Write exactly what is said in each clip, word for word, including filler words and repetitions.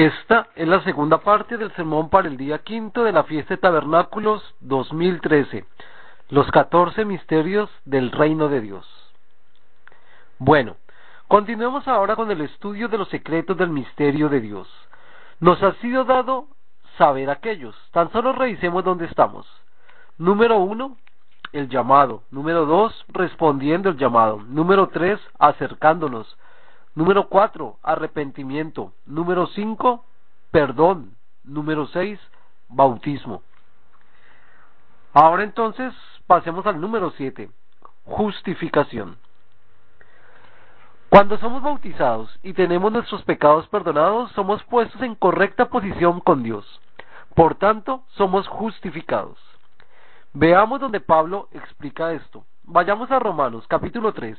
Esta es la segunda parte del sermón para el día quinto de la fiesta de Tabernáculos dos mil trece, los catorce misterios del reino de Dios. Bueno, continuemos ahora con el estudio de los secretos del misterio de Dios. Nos ha sido dado saber aquellos. Tan solo revisemos dónde estamos. Número uno, el llamado. Número dos, respondiendo el llamado. Número tres, acercándonos. Número cuatro, arrepentimiento. Número cinco, perdón. Número seis, bautismo. Ahora entonces pasemos al número siete, justificación. Cuando somos bautizados y tenemos nuestros pecados perdonados, somos puestos en correcta posición con Dios. Por tanto, somos justificados. Veamos donde Pablo explica esto. Vayamos a Romanos, capítulo tres.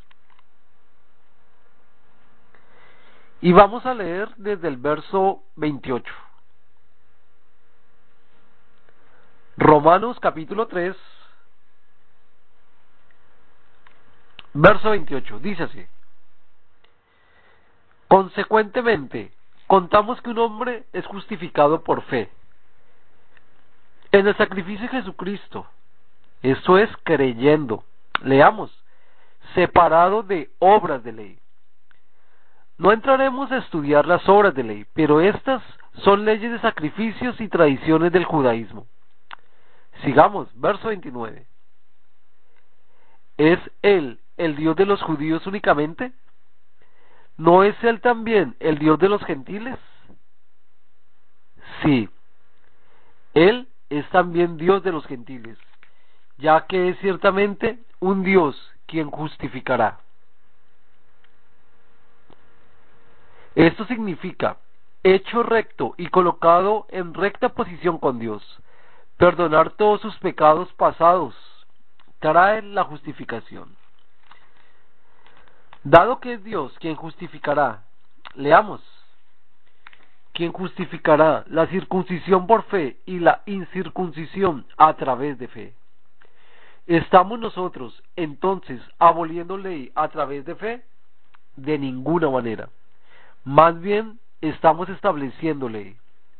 Y vamos a leer desde el verso veintiocho. Romanos, capítulo tres, verso veintiocho. Dice así: consecuentemente, contamos que un hombre es justificado por fe en el sacrificio de Jesucristo. Esto es creyendo. Leamos: separado de obras de ley. No entraremos a estudiar las obras de ley, pero estas son leyes de sacrificios y tradiciones del judaísmo. Sigamos, verso veintinueve. ¿Es Él el Dios de los judíos únicamente? ¿No es Él también el Dios de los gentiles? Sí, Él es también Dios de los gentiles, ya que es ciertamente un Dios quien justificará. Esto significa hecho recto y colocado en recta posición con Dios. Perdonar todos sus pecados pasados trae la justificación. Dado que es Dios quien justificará, leamos: quien justificará la circuncisión por fe y la incircuncisión a través de fe. ¿Estamos nosotros entonces aboliendo ley a través de fe? De ninguna manera. Más bien estamos estableciendo ley,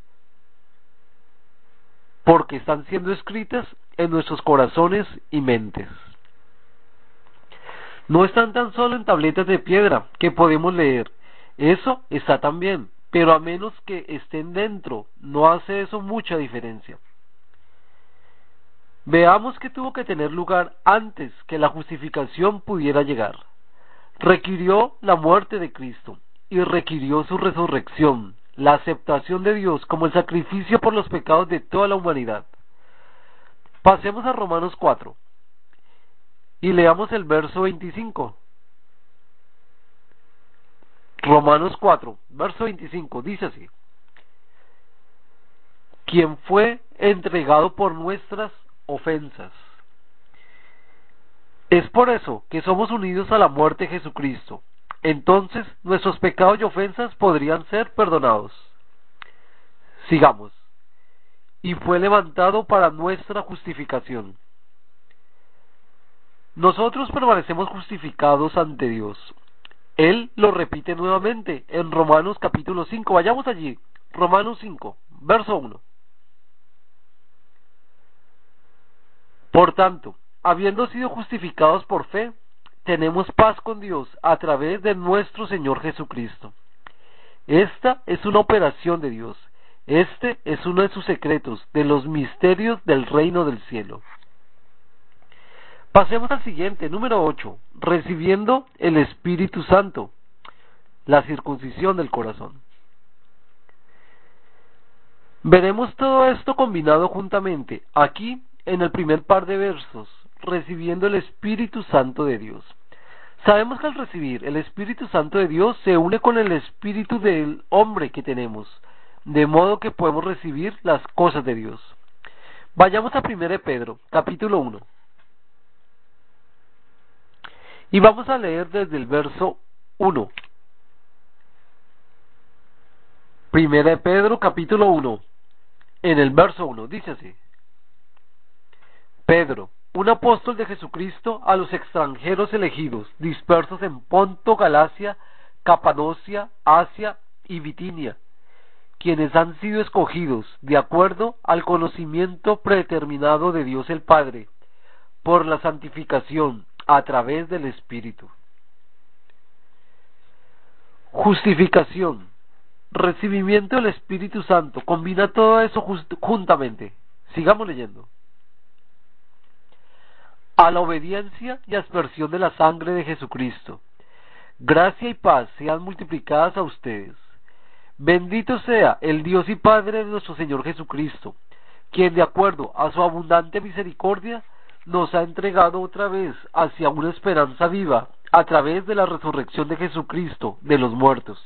porque están siendo escritas en nuestros corazones y mentes. No están tan solo en tabletas de piedra que podemos leer. Eso está también, pero a menos que estén dentro, no hace eso mucha diferencia. Veamos que tuvo que tener lugar antes que la justificación pudiera llegar. Requirió la muerte de Cristo y requirió su resurrección, la aceptación de Dios como el sacrificio por los pecados de toda la humanidad. Pasemos a Romanos cuatro y leamos el verso veinticinco. Romanos cuatro, verso veinticinco, dice así: quien fue entregado por nuestras ofensas. Es por eso que somos unidos a la muerte de Jesucristo. Entonces nuestros pecados y ofensas podrían ser perdonados. Sigamos. Y fue levantado para nuestra justificación. Nosotros permanecemos justificados ante Dios. Él lo repite nuevamente en Romanos capítulo cinco. Vayamos allí. Romanos cinco, verso uno. Por tanto, habiendo sido justificados por fe, tenemos paz con Dios a través de nuestro Señor Jesucristo. Esta es una operación de Dios. Este es uno de sus secretos, de los misterios del reino del cielo. Pasemos al siguiente, número ocho, recibiendo el Espíritu Santo, la circuncisión del corazón. Veremos todo esto combinado juntamente, aquí en el primer par de versos, recibiendo el Espíritu Santo de Dios. Sabemos que al recibir el Espíritu Santo de Dios se une con el espíritu del hombre que tenemos, de modo que podemos recibir las cosas de Dios. Vayamos a primera de Pedro, capítulo uno. Y vamos a leer desde el verso uno. Primera de Pedro, capítulo uno, en el verso uno, dice así: Pedro, un apóstol de Jesucristo, a los extranjeros elegidos, dispersos en Ponto, Galacia, Capadocia, Asia y Bitinia, quienes han sido escogidos de acuerdo al conocimiento predeterminado de Dios el Padre, por la santificación a través del Espíritu. Justificación, recibimiento del Espíritu Santo, combina todo eso juntamente. Sigamos leyendo. A la obediencia y aspersión de la sangre de Jesucristo, gracia y paz sean multiplicadas a ustedes. Bendito sea el Dios y Padre de nuestro Señor Jesucristo, quien de acuerdo a su abundante misericordia nos ha entregado otra vez hacia una esperanza viva a través de la resurrección de Jesucristo de los muertos.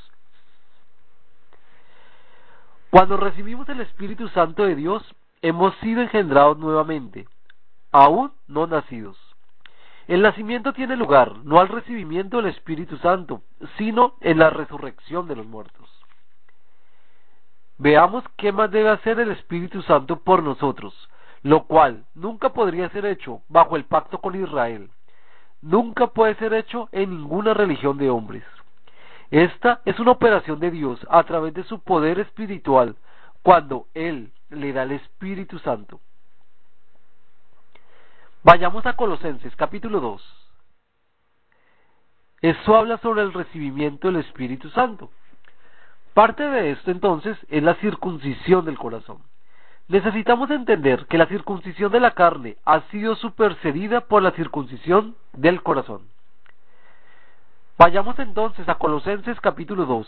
Cuando recibimos el Espíritu Santo de Dios, hemos sido engendrados nuevamente, aún no nacidos. El nacimiento tiene lugar no al recibimiento del Espíritu Santo, sino en la resurrección de los muertos. Veamos qué más debe hacer el Espíritu Santo por nosotros, lo cual nunca podría ser hecho bajo el pacto con Israel. Nunca puede ser hecho en ninguna religión de hombres. Esta es una operación de Dios a través de su poder espiritual, cuando Él le da el Espíritu Santo. Vayamos a Colosenses capítulo dos. Esto habla sobre el recibimiento del Espíritu Santo. Parte de esto entonces es la circuncisión del corazón. Necesitamos entender que la circuncisión de la carne ha sido supersedida por la circuncisión del corazón. Vayamos entonces a Colosenses capítulo dos.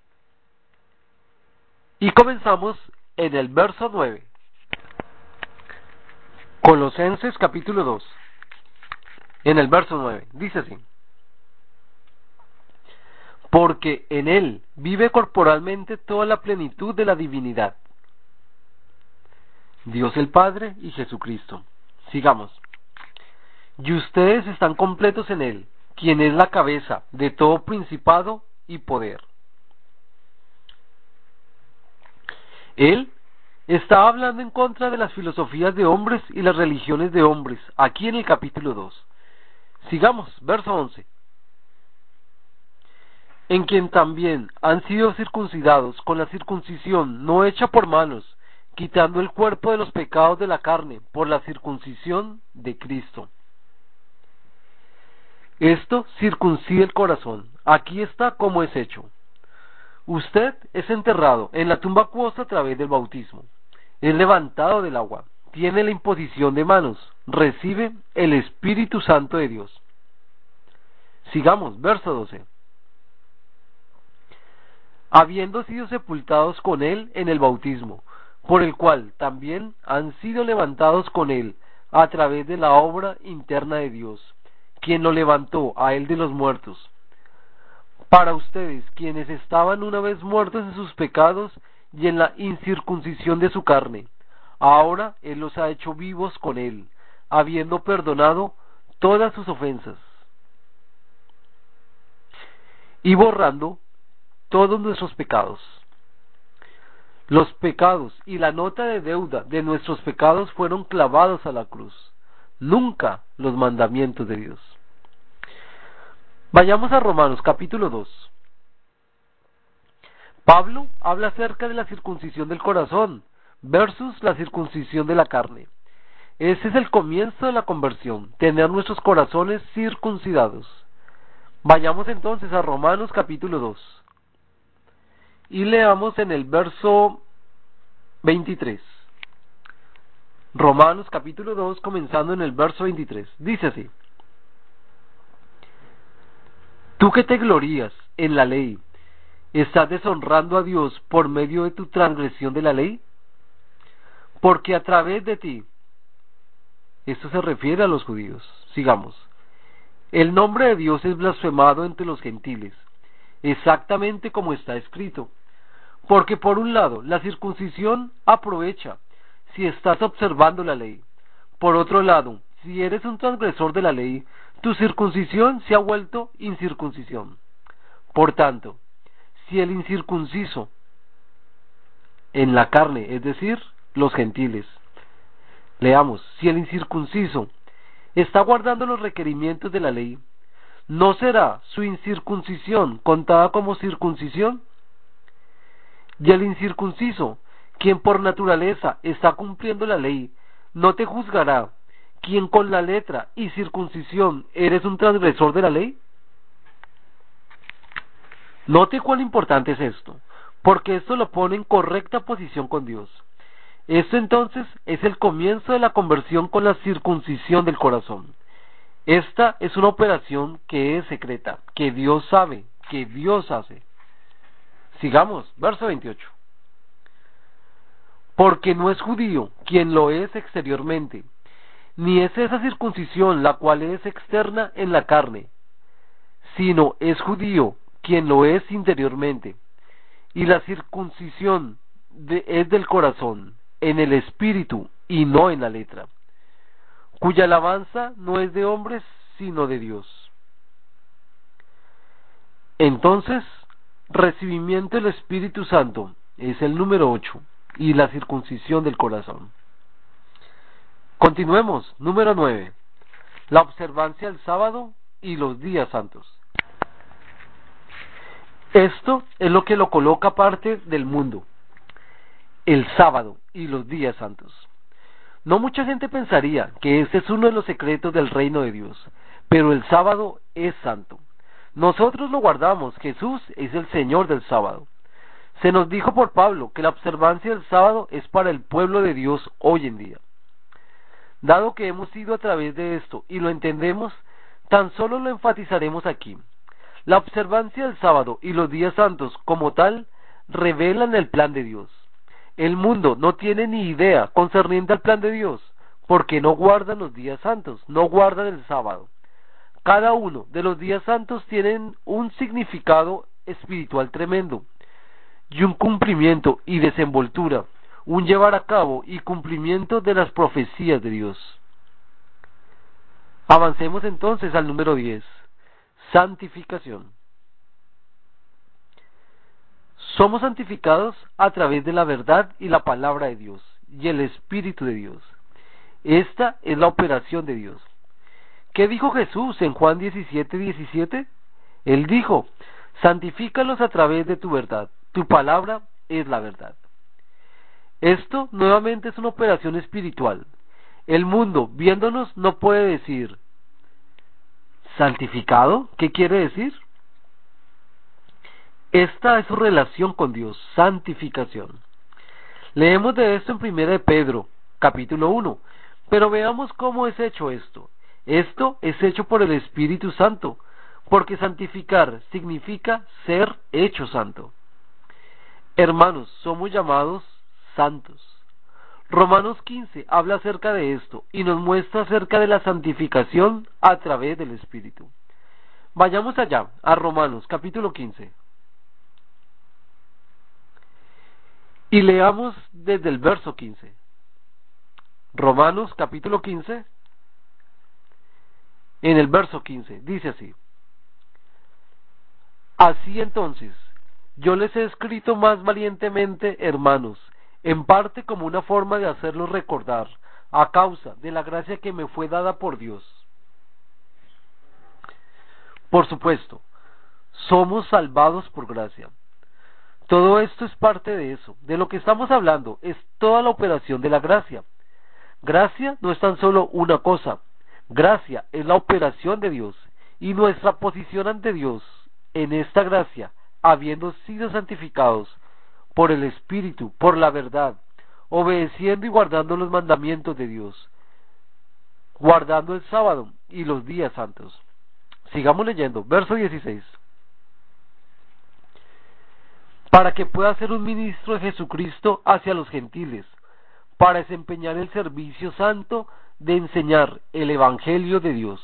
Y comenzamos en el verso nueve. Colosenses capítulo dos. En el verso nueve. Dice así. Porque en él vive corporalmente toda la plenitud de la divinidad. Dios el Padre y Jesucristo. Sigamos. Y ustedes están completos en él, quien es la cabeza de todo principado y poder. Él está hablando en contra de las filosofías de hombres y las religiones de hombres, aquí en el capítulo dos. Sigamos, verso once. En quien también han sido circuncidados con la circuncisión no hecha por manos, quitando el cuerpo de los pecados de la carne por la circuncisión de Cristo. Esto circuncide el corazón. Aquí está cómo es hecho. Usted es enterrado en la tumba acuosa a través del bautismo. Es levantado del agua. Tiene la imposición de manos. Recibe el Espíritu Santo de Dios. Sigamos, verso doce. Habiendo sido sepultados con él en el bautismo, por el cual también han sido levantados con él a través de la obra interna de Dios, quien lo levantó a él de los muertos. Para ustedes, quienes estaban una vez muertos en sus pecados y en la incircuncisión de su carne, ahora él los ha hecho vivos con él, habiendo perdonado todas sus ofensas y borrando todos nuestros pecados. Los pecados y la nota de deuda de nuestros pecados fueron clavados a la cruz, nunca los mandamientos de Dios. Vayamos a Romanos capítulo dos. Pablo habla acerca de la circuncisión del corazón versus la circuncisión de la carne. Ese es el comienzo de la conversión, tener nuestros corazones circuncidados. Vayamos entonces a Romanos capítulo dos. Y leamos en el verso veintitrés. Romanos capítulo dos, comenzando en el verso veintitrés. Dice así. Tú que te glorías en la ley, ¿estás deshonrando a Dios por medio de tu transgresión de la ley? Porque a través de ti, esto se refiere a los judíos. Sigamos. El nombre de Dios es blasfemado entre los gentiles, exactamente como está escrito. Porque por un lado, la circuncisión aprovecha si estás observando la ley. Por otro lado, si eres un transgresor de la ley, tu circuncisión se ha vuelto incircuncisión. Por tanto, si el incircunciso en la carne, es decir, los gentiles, leamos, si el incircunciso está guardando los requerimientos de la ley, ¿no será su incircuncisión contada como circuncisión? Y el incircunciso, quien por naturaleza está cumpliendo la ley, no te juzgará, quien con la letra y circuncisión eres un transgresor de la ley. Note cuán importante es esto, porque esto lo pone en correcta posición con Dios. Esto entonces es el comienzo de la conversión con la circuncisión del corazón. Esta es una operación que es secreta, que Dios sabe, que Dios hace. Sigamos, verso veintiocho. Porque no es judío quien lo es exteriormente, ni es esa circuncisión la cual es externa en la carne, sino es judío quien lo es interiormente, y la circuncisión de, es del corazón, en el espíritu y no en la letra, cuya alabanza no es de hombres sino de Dios. Entonces, recibimiento del Espíritu Santo es el número ocho, y la circuncisión del corazón. Continuemos, número nueve, la observancia del sábado y los días santos. Esto es lo que lo coloca aparte del mundo, el sábado y los días santos. No mucha gente pensaría que este es uno de los secretos del reino de Dios, pero el sábado es santo. Nosotros lo guardamos, Jesús es el Señor del sábado. Se nos dijo por Pablo que la observancia del sábado es para el pueblo de Dios hoy en día. Dado que hemos ido a través de esto y lo entendemos, tan solo lo enfatizaremos aquí. La observancia del sábado y los días santos como tal revelan el plan de Dios. El mundo no tiene ni idea concerniente al plan de Dios, porque no guardan los días santos, no guardan el sábado. Cada uno de los días santos tienen un significado espiritual tremendo y un cumplimiento y desenvoltura, un llevar a cabo y cumplimiento de las profecías de Dios. Avancemos entonces al número diez, santificación. Somos santificados a través de la verdad y la palabra de Dios y el Espíritu de Dios. Esta es la operación de Dios. ¿Qué dijo Jesús en Juan diecisiete, diecisiete? Él dijo, santifícalos a través de tu verdad, tu palabra es la verdad. Esto nuevamente es una operación espiritual. El mundo, viéndonos, no puede decir, ¿santificado? ¿Qué quiere decir? Esta es su relación con Dios, santificación. Leemos de esto en primera de Pedro, capítulo uno, pero veamos cómo es hecho esto. Esto es hecho por el Espíritu Santo, porque santificar significa ser hecho santo. Hermanos, somos llamados santos. Romanos quince habla acerca de esto y nos muestra acerca de la santificación a través del Espíritu. Vayamos allá, a Romanos capítulo quince. Y leamos desde el verso quince. Romanos capítulo quince, en el verso quince, dice así. Así entonces, yo les he escrito más valientemente, hermanos, en parte como una forma de hacerlos recordar, a causa de la gracia que me fue dada por Dios. Por supuesto, somos salvados por gracia. Todo esto es parte de eso. De lo que estamos hablando es toda la operación de la gracia. Gracia no es tan solo una cosa. Gracia es la operación de Dios y nuestra posición ante Dios en esta gracia, habiendo sido santificados por el Espíritu, por la verdad, obedeciendo y guardando los mandamientos de Dios, guardando el sábado y los días santos. Sigamos leyendo, verso dieciséis. Para que pueda ser un ministro de Jesucristo hacia los gentiles, para desempeñar el servicio santo de enseñar el Evangelio de Dios.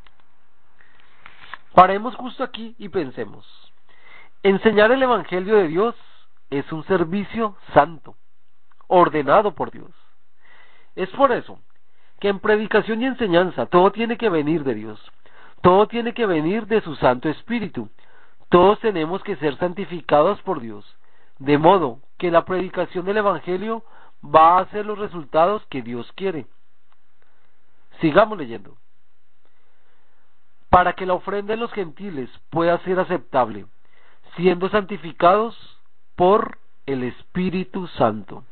Paremos justo aquí y pensemos. Enseñar el Evangelio de Dios es un servicio santo, ordenado por Dios. Es por eso que en predicación y enseñanza todo tiene que venir de Dios, todo tiene que venir de su Santo Espíritu. Todos tenemos que ser santificados por Dios, de modo que la predicación del Evangelio va a hacer los resultados que Dios quiere. Sigamos leyendo. Para que la ofrenda de los gentiles pueda ser aceptable, siendo santificados por el Espíritu Santo.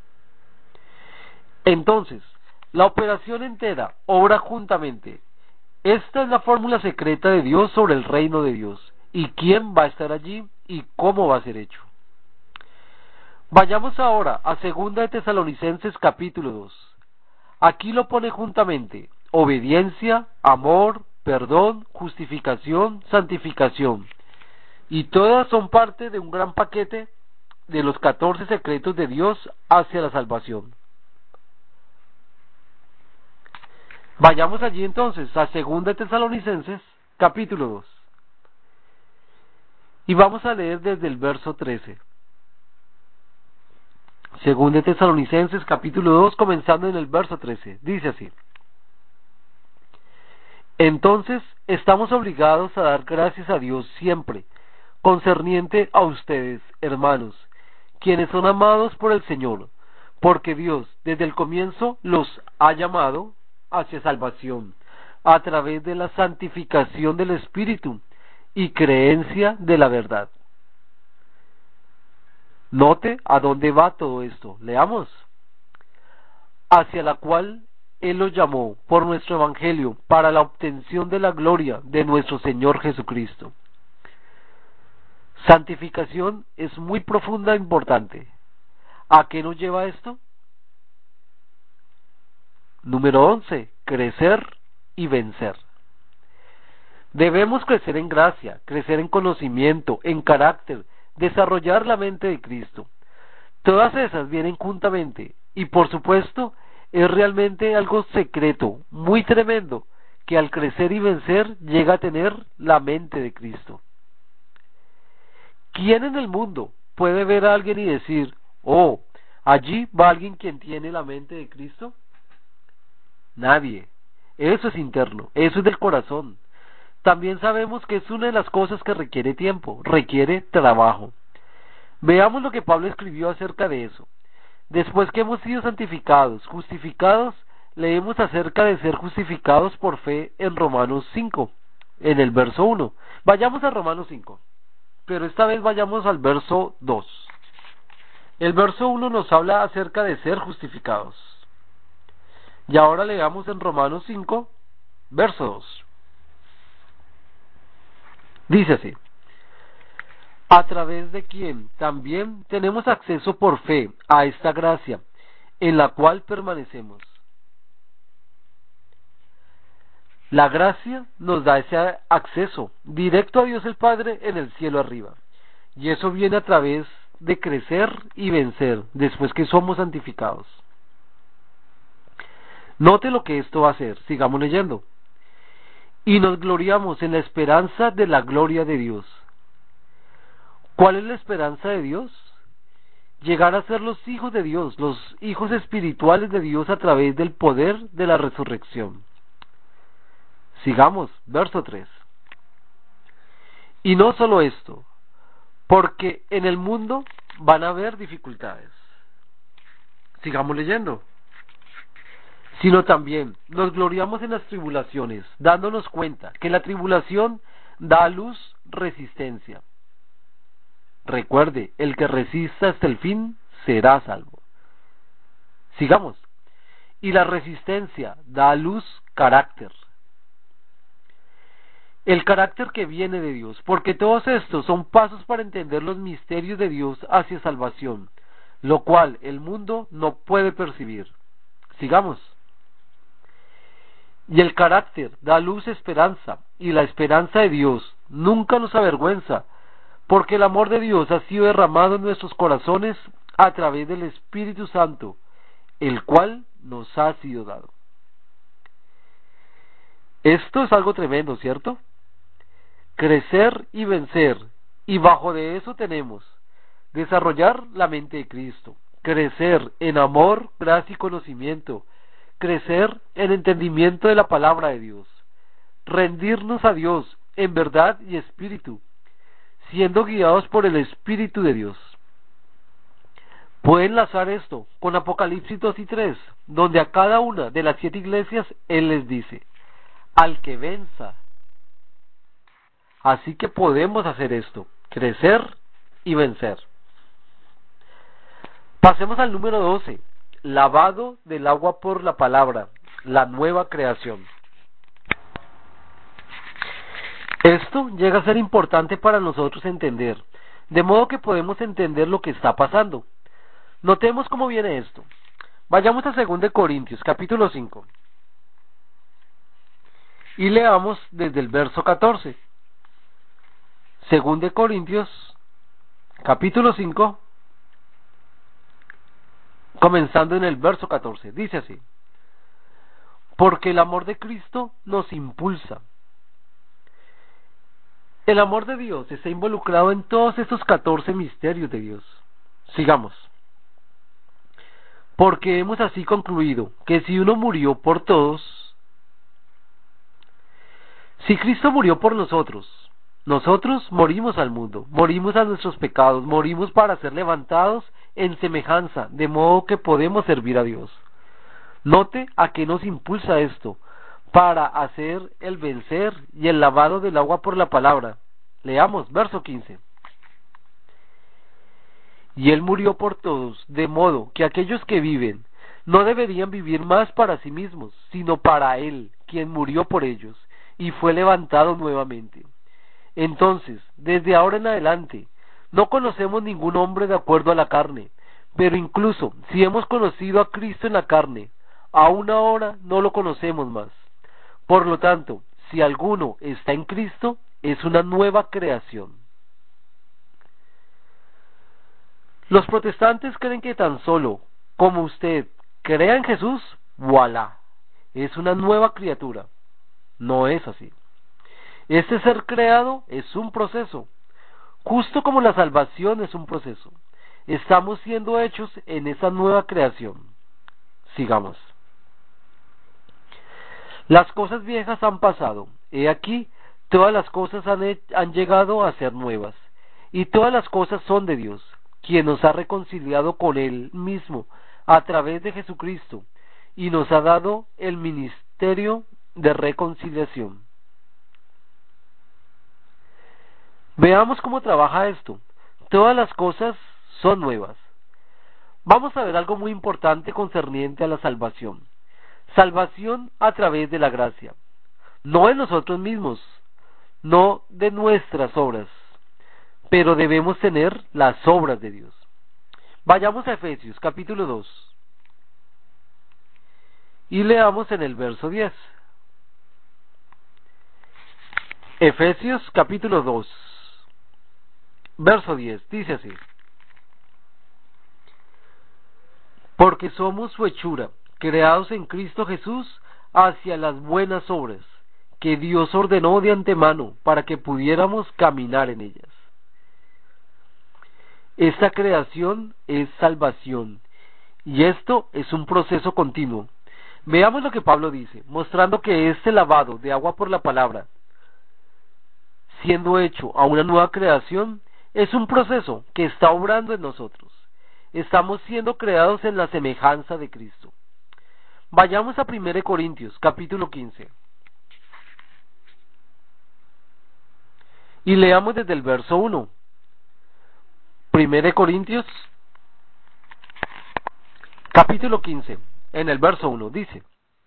Entonces, la operación entera obra juntamente. Esta es la fórmula secreta de Dios sobre el reino de Dios, y quién va a estar allí y cómo va a ser hecho. Vayamos ahora a Segunda de Tesalonicenses capítulo dos. Aquí lo pone juntamente: obediencia, amor, perdón, justificación, santificación. Y todas son parte de un gran paquete de los catorce secretos de Dios hacia la salvación. Vayamos allí entonces a Segunda de Tesalonicenses capítulo dos. Y vamos a leer desde el verso trece. Segunda de Tesalonicenses capítulo dos, comenzando en el verso trece. Dice así: Entonces estamos obligados a dar gracias a Dios siempre, concerniente a ustedes, hermanos, quienes son amados por el Señor, porque Dios desde el comienzo los ha llamado hacia salvación, a través de la santificación del Espíritu y creencia de la verdad. Note a dónde va todo esto. Leamos. Hacia la cual Él los llamó por nuestro Evangelio para la obtención de la gloria de nuestro Señor Jesucristo. Santificación es muy profunda e importante. ¿A qué nos lleva esto? Número once. Crecer y vencer. Debemos crecer en gracia, crecer en conocimiento, en carácter, desarrollar la mente de Cristo. Todas esas vienen juntamente y, por supuesto, es realmente algo secreto, muy tremendo, que al crecer y vencer llega a tener la mente de Cristo. ¿Quién en el mundo puede ver a alguien y decir: oh, allí va alguien quien tiene la mente de Cristo? Nadie. Eso es interno, eso es del corazón. También sabemos que es una de las cosas que requiere tiempo, requiere trabajo. Veamos lo que Pablo escribió acerca de eso. Después que hemos sido santificados, justificados, leemos acerca de ser justificados por fe en Romanos cinco, en el verso uno. Vayamos a Romanos cinco, pero esta vez vayamos al verso dos. El verso uno nos habla acerca de ser justificados. Y ahora leamos en Romanos cinco, verso dos. Dice así: a través de quien también tenemos acceso por fe a esta gracia, en la cual permanecemos. La gracia nos da ese acceso directo a Dios el Padre en el cielo arriba. Y eso viene a través de crecer y vencer después que somos santificados. Note lo que esto va a hacer. Sigamos leyendo. Y nos gloriamos en la esperanza de la gloria de Dios. ¿Cuál es la esperanza de Dios? Llegar a ser los hijos de Dios, los hijos espirituales de Dios a través del poder de la resurrección. Sigamos, verso tres. Y no solo esto, porque en el mundo van a haber dificultades. Sigamos leyendo. Sino también nos gloriamos en las tribulaciones, dándonos cuenta que la tribulación da a luz resistencia. Recuerde, el que resista hasta el fin será salvo. Sigamos. Y la resistencia da a luz carácter. El carácter que viene de Dios, porque todos estos son pasos para entender los misterios de Dios hacia salvación, lo cual el mundo no puede percibir. Sigamos. Y el carácter da a luz esperanza, y la esperanza de Dios nunca nos avergüenza, porque el amor de Dios ha sido derramado en nuestros corazones a través del Espíritu Santo, el cual nos ha sido dado. Esto es algo tremendo, ¿cierto? Crecer y vencer, y bajo de eso tenemos desarrollar la mente de Cristo, crecer en amor, gracia y conocimiento, crecer en entendimiento de la palabra de Dios, rendirnos a Dios en verdad y espíritu, siendo guiados por el Espíritu de Dios. Puede enlazar esto con Apocalipsis dos y tres, donde a cada una de las siete iglesias Él les dice: al que venza. Así que podemos hacer esto, crecer y vencer. Pasemos al número doce, lavado del agua por la palabra, la nueva creación. Esto llega a ser importante para nosotros entender, de modo que podemos entender lo que está pasando. Notemos cómo viene esto. Vayamos a dos de Corintios, capítulo cinco, y leamos desde el verso catorce. dos de Corintios, capítulo cinco, comenzando en el verso catorce. Dice así: porque el amor de Cristo nos impulsa. El amor de Dios está involucrado en todos estos catorce misterios de Dios. Sigamos. Porque hemos así concluido que si uno murió por todos, si Cristo murió por nosotros, nosotros morimos al mundo, morimos a nuestros pecados, morimos para ser levantados en semejanza, de modo que podemos servir a Dios. Note a qué nos impulsa esto, para hacer el vencer y el lavado del agua por la palabra. Leamos, verso quince. Y Él murió por todos, de modo que aquellos que viven no deberían vivir más para sí mismos, sino para Él, quien murió por ellos, y fue levantado nuevamente. Entonces, desde ahora en adelante, no conocemos ningún hombre de acuerdo a la carne, pero incluso si hemos conocido a Cristo en la carne, aún ahora no lo conocemos más. Por lo tanto, si alguno está en Cristo, es una nueva creación. Los protestantes creen que tan solo como usted crea en Jesús, voilà, es una nueva criatura. No es así. Este ser creado es un proceso, justo como la salvación es un proceso. Estamos siendo hechos en esa nueva creación. Sigamos. Las cosas viejas han pasado. He aquí, todas las cosas han, han llegado a ser nuevas. Y todas las cosas son de Dios, quien nos ha reconciliado con Él mismo a través de Jesucristo, y nos ha dado el ministerio de reconciliación. Veamos cómo trabaja esto. Todas las cosas son nuevas. Vamos a ver algo muy importante concerniente a la salvación. Salvación a través de la gracia, no de nosotros mismos, no de nuestras obras, pero debemos tener las obras de Dios. Vayamos a Efesios capítulo dos y leamos en el verso diez. Efesios capítulo dos, verso diez, dice así: porque somos su hechura, creados en Cristo Jesús hacia las buenas obras, que Dios ordenó de antemano para que pudiéramos caminar en ellas. Esta creación es salvación, y esto es un proceso continuo. Veamos lo que Pablo dice, mostrando que este lavado de agua por la palabra, siendo hecho a una nueva creación, es un proceso que está obrando en nosotros. Estamos siendo creados en la semejanza de Cristo. Vayamos a primera de Corintios, capítulo quince. Y leamos desde el verso uno. primera de Corintios, capítulo quince, en el verso uno, dice: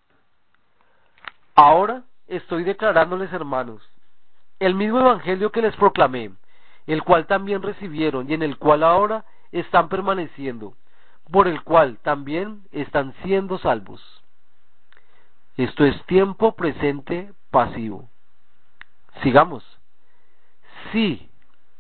ahora estoy declarándoles, hermanos, el mismo evangelio que les proclamé, el cual también recibieron y en el cual ahora están permaneciendo, por el cual también están siendo salvos. Esto es tiempo presente pasivo. Sigamos. Sí,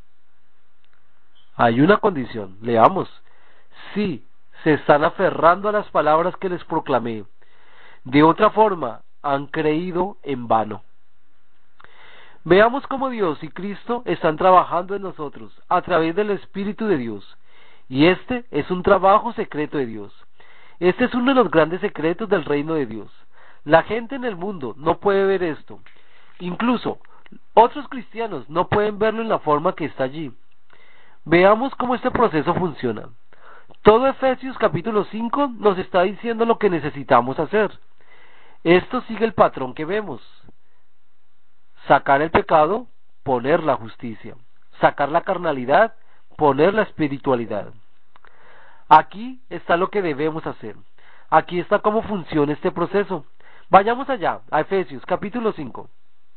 hay una condición. Leamos. Sí, se están aferrando a las palabras que les proclamé. De otra forma, han creído en vano. Veamos cómo Dios y Cristo están trabajando en nosotros a través del Espíritu de Dios. Y este es un trabajo secreto de Dios. Este es uno de los grandes secretos del reino de Dios. La gente en el mundo no puede ver esto. Incluso otros cristianos no pueden verlo en la forma que está allí. Veamos cómo este proceso funciona. Todo Efesios capítulo cinco nos está diciendo lo que necesitamos hacer. Esto sigue el patrón que vemos. Sacar el pecado, poner la justicia. Sacar la carnalidad, poner la espiritualidad. Aquí está lo que debemos hacer. Aquí está cómo funciona este proceso. Vayamos allá, a Efesios capítulo cinco.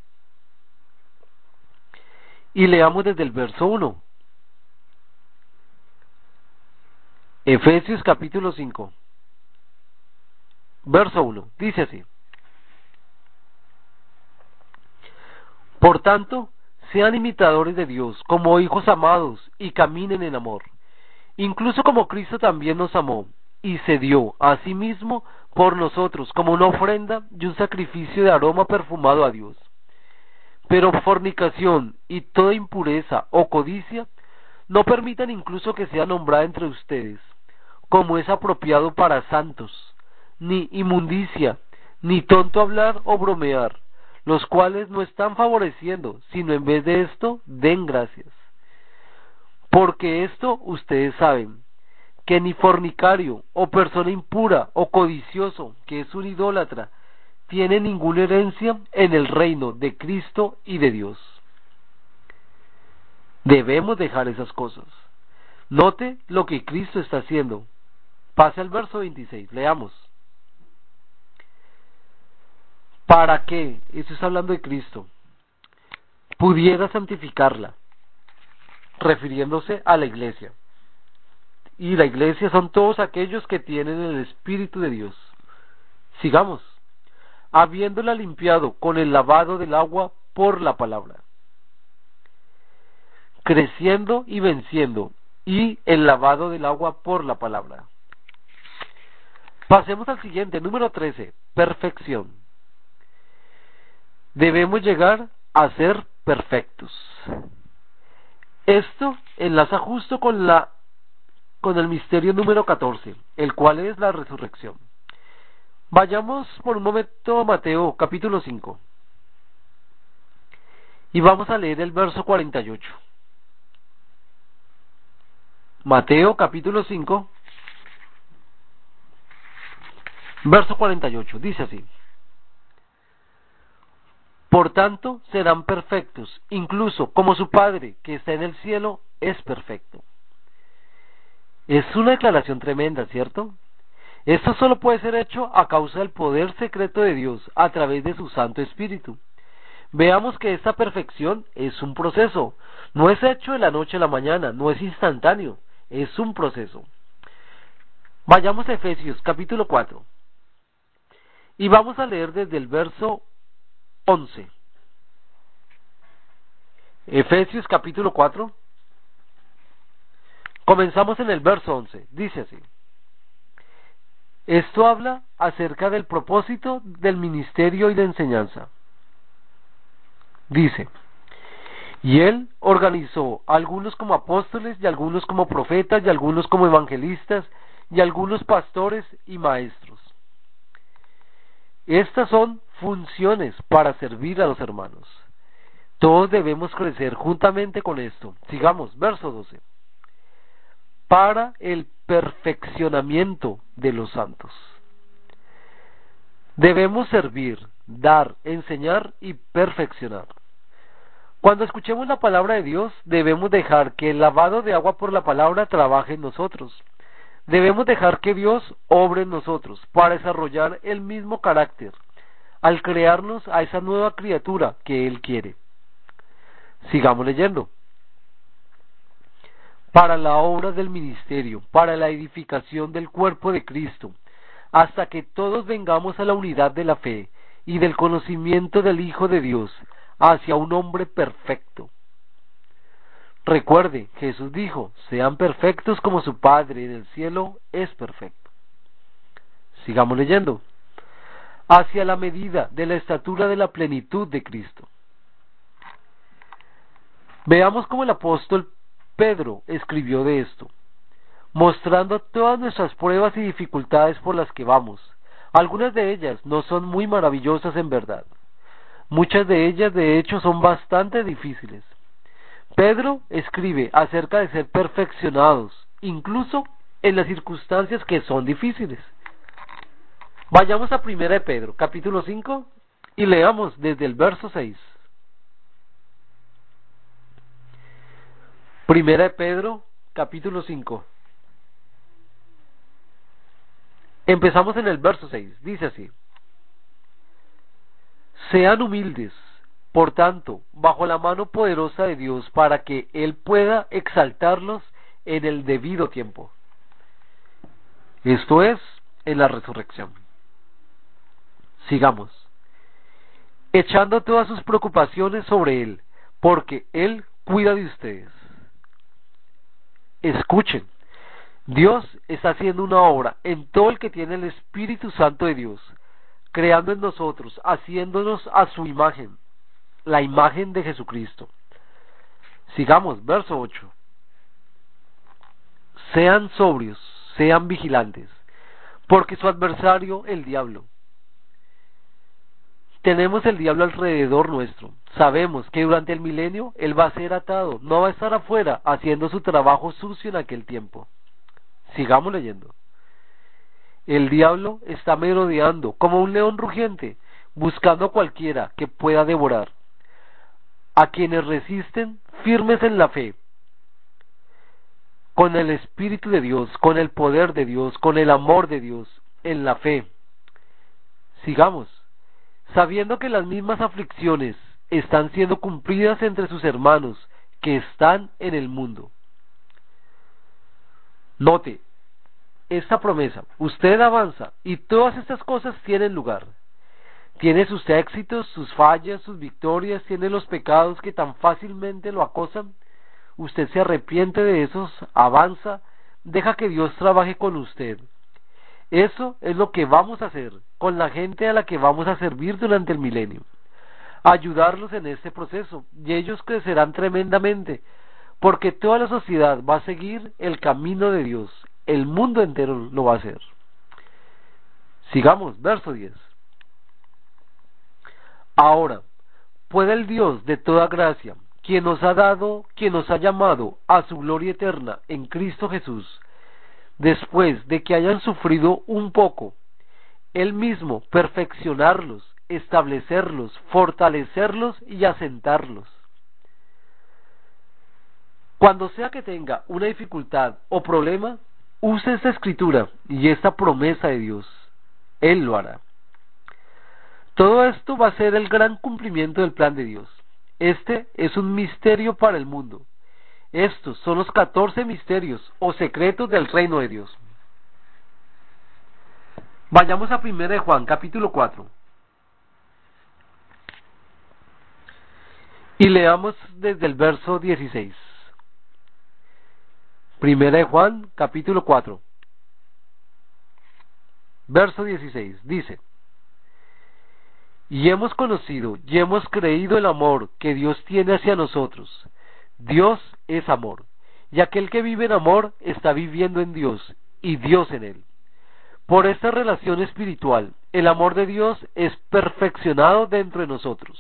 Y leamos desde el verso uno. Efesios capítulo cinco. Verso uno. Dice así. Por tanto, sean imitadores de Dios, como hijos amados, y caminen en amor, incluso como Cristo también nos amó, y se dio a sí mismo por nosotros como una ofrenda y un sacrificio de aroma perfumado a Dios. Pero fornicación y toda impureza o codicia no permitan incluso que sea nombrada entre ustedes, como es apropiado para santos, ni inmundicia, ni tonto hablar o bromear, los cuales no están favoreciendo, sino en vez de esto, den gracias. Porque esto ustedes saben, que ni fornicario, o persona impura, o codicioso, que es un idólatra, tiene ninguna herencia en el reino de Cristo y de Dios. Debemos dejar esas cosas. Note lo que Cristo está haciendo. Pase al verso veintiséis, leamos. ¿Para qué? Eso está hablando de Cristo. Pudiera santificarla, refiriéndose a la iglesia. Y la iglesia son todos aquellos que tienen el Espíritu de Dios. Sigamos. Habiéndola limpiado con el lavado del agua por la palabra, creciendo y venciendo, y el lavado del agua por la palabra. Pasemos al siguiente, número trece, perfección. Debemos llegar a ser perfectos. Esto enlaza justo con la con el misterio número catorce, el cual es la resurrección. Vayamos por un momento a Mateo capítulo cinco y vamos a leer el verso cuarenta y ocho. Mateo capítulo cinco, verso cuarenta y ocho, dice así. Por tanto, serán perfectos, incluso como su Padre que está en el cielo es perfecto. Es una declaración tremenda, ¿cierto? Esto solo puede ser hecho a causa del poder secreto de Dios a través de su Santo Espíritu. Veamos que esta perfección es un proceso, no es hecho de la noche a la mañana, no es instantáneo, es un proceso. Vayamos a Efesios capítulo cuatro y vamos a leer desde el verso once. Efesios capítulo cuatro, comenzamos en el verso once, dice así. Esto habla acerca del propósito del ministerio y la enseñanza. Dice, y él organizó a algunos como apóstoles, y algunos como profetas, y algunos como evangelistas, y algunos pastores y maestros. Estas son funciones para servir a los hermanos. Todos debemos crecer juntamente con esto. Sigamos, verso doce. Para el perfeccionamiento de los santos. Debemos servir, dar, enseñar y perfeccionar. Cuando escuchemos la palabra de Dios, debemos dejar que el lavado de agua por la palabra trabaje en nosotros. Debemos dejar que Dios obre en nosotros para desarrollar el mismo carácter, al crearnos a esa nueva criatura que Él quiere. Sigamos leyendo. Para la obra del ministerio, para la edificación del cuerpo de Cristo, hasta que todos vengamos a la unidad de la fe y del conocimiento del Hijo de Dios, hacia un hombre perfecto. Recuerde, Jesús dijo, sean perfectos como su Padre en el cielo es perfecto. Sigamos leyendo. Hacia la medida de la estatura de la plenitud de Cristo. Veamos cómo el apóstol Pedro escribió de esto, mostrando todas nuestras pruebas y dificultades por las que vamos. Algunas de ellas no son muy maravillosas en verdad. Muchas de ellas, de hecho, son bastante difíciles. Pedro escribe acerca de ser perfeccionados, incluso en las circunstancias que son difíciles. Vayamos a Primera de Pedro, capítulo cinco, y leamos desde el verso seis. Primera de Pedro, capítulo cinco. Empezamos en el verso seis, dice así: Sean humildes, por tanto, bajo la mano poderosa de Dios, para que Él pueda exaltarlos en el debido tiempo. Esto es, en la resurrección. Sigamos. Echando todas sus preocupaciones sobre Él, porque Él cuida de ustedes. Escuchen. Dios está haciendo una obra en todo el que tiene el Espíritu Santo de Dios, creando en nosotros, haciéndonos a su imagen, la imagen de Jesucristo. Sigamos, verso ocho. Sean sobrios, sean vigilantes, porque su adversario, el diablo. Tenemos el diablo alrededor nuestro. Sabemos que durante el milenio él va a ser atado, no va a estar afuera haciendo su trabajo sucio en aquel tiempo. Sigamos leyendo. El diablo está merodeando como un león rugiente, buscando a cualquiera que pueda devorar. A quienes resisten, firmes en la fe, con el Espíritu de Dios, con el poder de Dios, con el amor de Dios, en la fe. Sigamos, sabiendo que las mismas aflicciones están siendo cumplidas entre sus hermanos que están en el mundo. Note esta promesa: usted avanza y todas estas cosas tienen lugar. Tiene sus éxitos, sus fallas, sus victorias, tiene los pecados que tan fácilmente lo acosan. Usted se arrepiente de esos, avanza, deja que Dios trabaje con usted. Eso es lo que vamos a hacer con la gente a la que vamos a servir durante el milenio. Ayudarlos en este proceso, y ellos crecerán tremendamente, porque toda la sociedad va a seguir el camino de Dios. El mundo entero lo va a hacer. Sigamos, verso diez. Ahora, puede el Dios de toda gracia, quien nos ha dado, quien nos ha llamado a su gloria eterna en Cristo Jesús, después de que hayan sufrido un poco, Él mismo perfeccionarlos, establecerlos, fortalecerlos y asentarlos. Cuando sea que tenga una dificultad o problema, use esta escritura y esta promesa de Dios. Él lo hará. Todo esto va a ser el gran cumplimiento del plan de Dios. Este es un misterio para el mundo. Estos son los catorce misterios o secretos del reino de Dios. Vayamos a primera de Juan, capítulo cuatro. Y leamos desde el verso dieciséis. Primera de Juan, capítulo cuatro. Verso dieciséis, dice: Y hemos conocido y hemos creído el amor que Dios tiene hacia nosotros. Dios es amor, y aquel que vive en amor está viviendo en Dios, y Dios en él. Por esta relación espiritual, el amor de Dios es perfeccionado dentro de nosotros,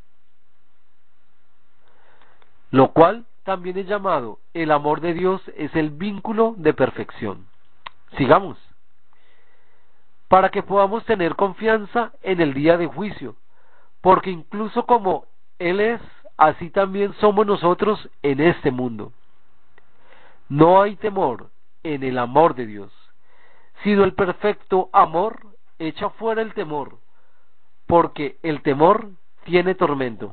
lo cual también es llamado: el amor de Dios es el vínculo de perfección. Sigamos. Para que podamos tener confianza en el día de juicio, porque incluso como Él es, así también somos nosotros en este mundo. No hay temor en el amor de Dios, sino el perfecto amor echa fuera el temor, porque el temor tiene tormento.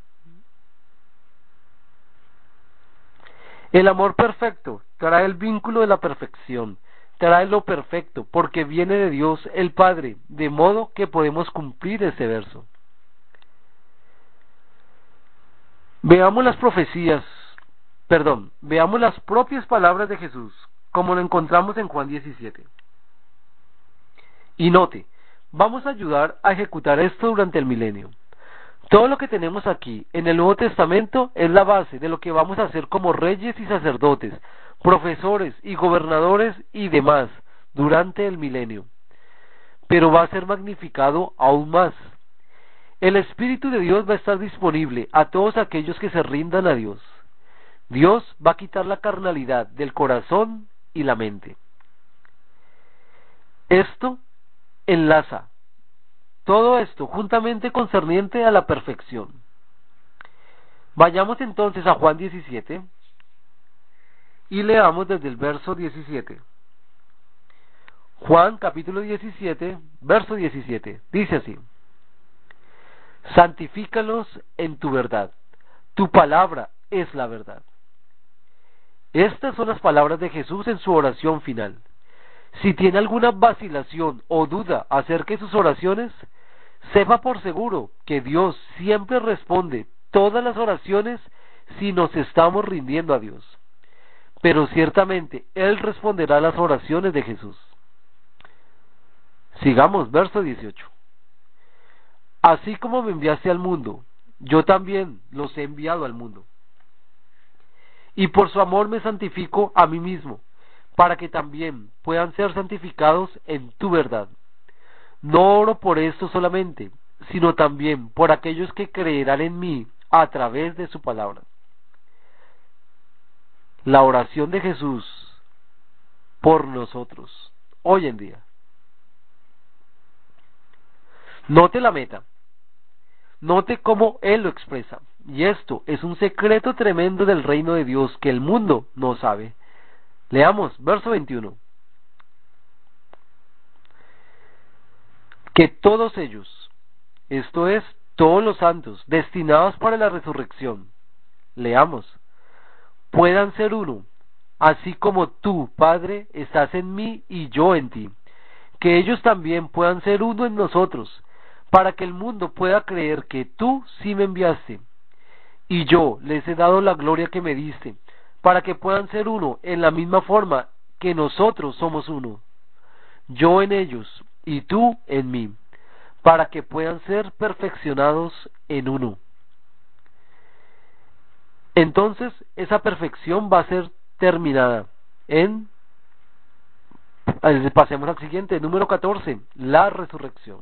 El amor perfecto trae el vínculo de la perfección, trae lo perfecto, porque viene de Dios el Padre, de modo que podemos cumplir ese verso. Veamos las profecías, perdón, veamos las propias palabras de Jesús, como lo encontramos en Juan diecisiete. Y note, vamos a ayudar a ejecutar esto durante el milenio. Todo lo que tenemos aquí en el Nuevo Testamento es la base de lo que vamos a hacer como reyes y sacerdotes, profesores y gobernadores y demás durante el milenio. Pero va a ser magnificado aún más. El Espíritu de Dios va a estar disponible a todos aquellos que se rindan a Dios. Dios va a quitar la carnalidad del corazón y la mente. Esto enlaza todo esto juntamente concerniente a la perfección. Vayamos entonces a Juan diecisiete y leamos desde el verso diecisiete. Juan capítulo diecisiete, verso diecisiete, dice así: santifícalos en tu verdad, tu palabra es la verdad. Estas son las palabras de Jesús en su oración final. Si tiene alguna vacilación o duda acerca de sus oraciones, sepa por seguro que Dios siempre responde todas las oraciones si nos estamos rindiendo a Dios. Pero ciertamente Él responderá las oraciones de Jesús. Sigamos, verso dieciocho. Así como me enviaste al mundo, yo también los he enviado al mundo. Y por su amor me santifico a mí mismo, para que también puedan ser santificados en tu verdad. No oro por esto solamente, sino también por aquellos que creerán en mí a través de su palabra. La oración de Jesús por nosotros, hoy en día. Note la meta. Note cómo Él lo expresa. Y esto es un secreto tremendo del reino de Dios que el mundo no sabe. Leamos, verso veintiuno. Que todos ellos, esto es, todos los santos, destinados para la resurrección, leamos, puedan ser uno, así como tú, Padre, estás en mí y yo en ti. Que ellos también puedan ser uno en nosotros, para que el mundo pueda creer que tú sí me enviaste, y yo les he dado la gloria que me diste, para que puedan ser uno en la misma forma que nosotros somos uno, yo en ellos y tú en mí, para que puedan ser perfeccionados en uno. Entonces, esa perfección va a ser terminada en, pasemos al siguiente, número catorce, la resurrección.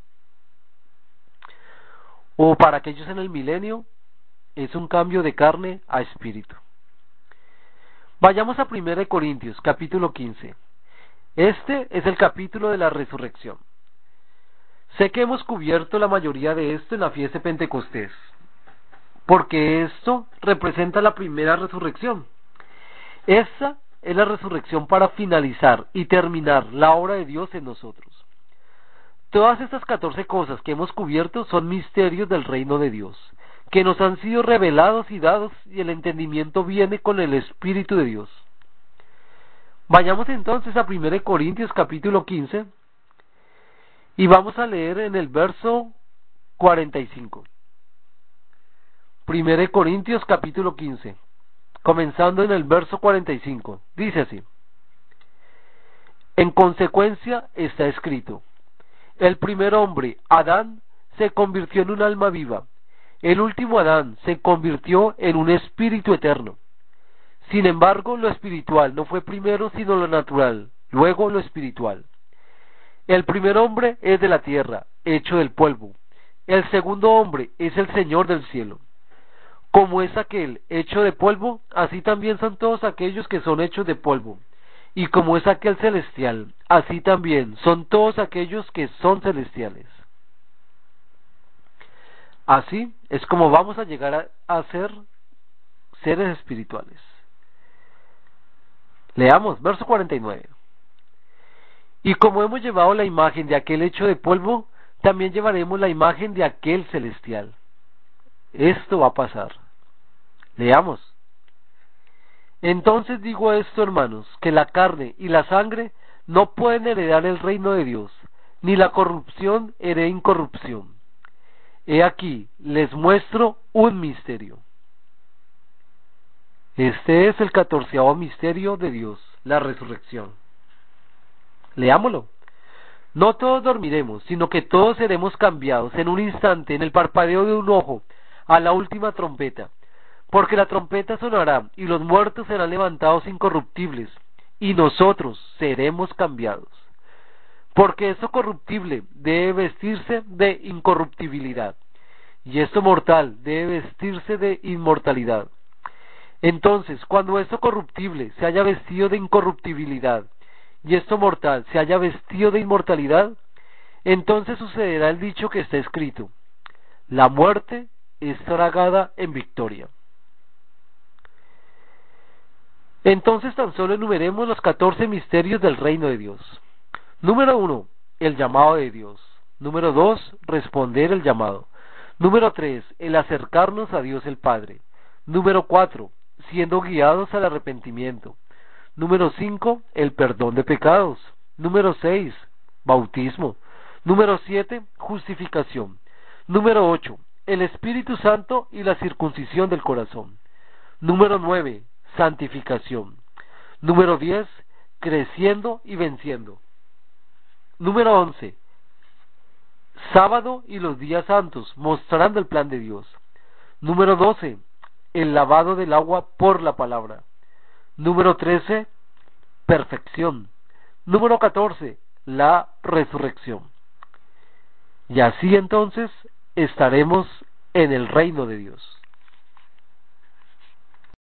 O para aquellos en el milenio, es un cambio de carne a espíritu. Vayamos a primera de Corintios, capítulo quince. Este es el capítulo de la resurrección. Sé que hemos cubierto la mayoría de esto en la fiesta de Pentecostés, porque esto representa la primera resurrección. Esa es la resurrección para finalizar y terminar la obra de Dios en nosotros. Todas estas catorce cosas que hemos cubierto son misterios del reino de Dios, que nos han sido revelados y dados, y el entendimiento viene con el Espíritu de Dios. Vayamos entonces a primera de Corintios capítulo quince, y vamos a leer en el verso cuarenta y cinco. primera de Corintios capítulo quince, comenzando en el verso cuarenta y cinco, dice así: en consecuencia está escrito, el primer hombre, Adán, se convirtió en un alma viva, el último Adán se convirtió en un espíritu eterno. Sin embargo, lo espiritual no fue primero sino lo natural, luego lo espiritual. El primer hombre es de la tierra, hecho del polvo. El segundo hombre es el Señor del cielo. Como es aquel hecho de polvo, así también son todos aquellos que son hechos de polvo. Y como es aquel celestial, así también son todos aquellos que son celestiales. Así es como vamos a llegar a, a ser seres espirituales. Leamos, verso cuarenta y nueve. Y como hemos llevado la imagen de aquel hecho de polvo, también llevaremos la imagen de aquel celestial. Esto va a pasar. Leamos. Entonces digo esto, hermanos, que la carne y la sangre no pueden heredar el reino de Dios, ni la corrupción herede incorrupción. He aquí, les muestro un misterio. Este es el catorceavo misterio de Dios, la resurrección. Leámoslo. No todos dormiremos, sino que todos seremos cambiados en un instante, en el parpadeo de un ojo, a la última trompeta. Porque la trompeta sonará, y los muertos serán levantados incorruptibles, y nosotros seremos cambiados. Porque esto corruptible debe vestirse de incorruptibilidad, y esto mortal debe vestirse de inmortalidad. Entonces, cuando esto corruptible se haya vestido de incorruptibilidad, y esto mortal se haya vestido de inmortalidad, entonces sucederá el dicho que está escrito: la muerte es tragada en victoria. Entonces tan solo enumeremos los catorce misterios del reino de Dios. Número uno, el llamado de Dios. Número dos, responder el llamado. Número tres, el acercarnos a Dios el Padre. Número cuatro, siendo guiados al arrepentimiento. Número cinco, el perdón de pecados. Número seis, bautismo. Número siete, justificación. Número ocho, el Espíritu Santo y la circuncisión del corazón. Número nueve, santificación. Número diez, creciendo y venciendo. Número once, sábado y los días santos, mostrando el plan de Dios. Número doce, el lavado del agua por la palabra. Número trece, perfección. Número catorce, la resurrección. Y así entonces estaremos en el reino de Dios.